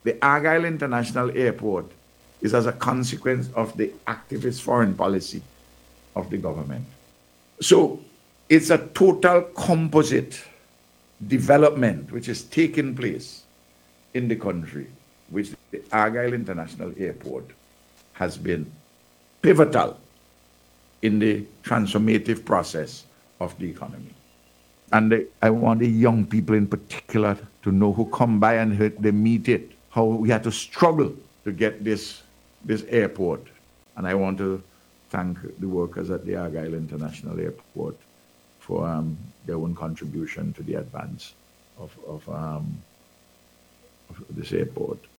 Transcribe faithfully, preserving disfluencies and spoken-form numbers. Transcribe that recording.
The Argyle International Airport is as a consequence of the activist foreign policy of the government. So it's a total composite development which is taking place in the country, which the Argyle International Airport has been pivotal in the transformative process of the economy. And the, I want the young people in particular to know, who come by and they meet it, how we had to struggle to get this, this airport. And I want to thank the workers at the Argyle International Airport for um, their own contribution to the advance of, of, um, of this airport.